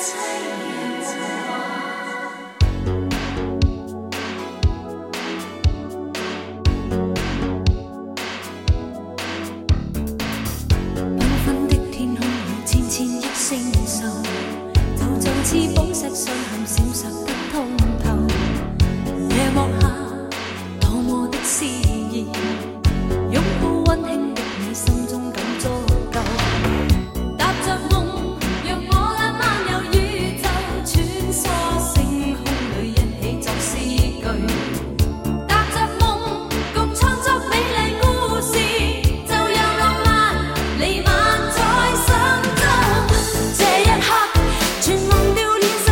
似宝石上陷闪烁的通透，夜幕下多麼的詩意，擁抱溫馨的你，心中感足夠。踏着夢，讓我那漫遊宇宙，穿梭星空裏一起作詩句。踏着夢，共創作美麗故事，就讓浪漫彌漫在心中。這一刻，全忘掉。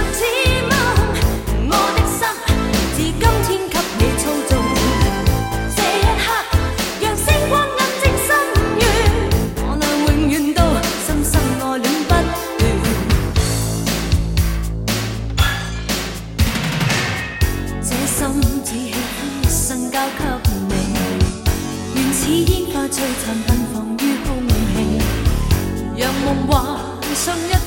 交給你，原似煙花璀璨，奔放於空氣，讓夢幻上一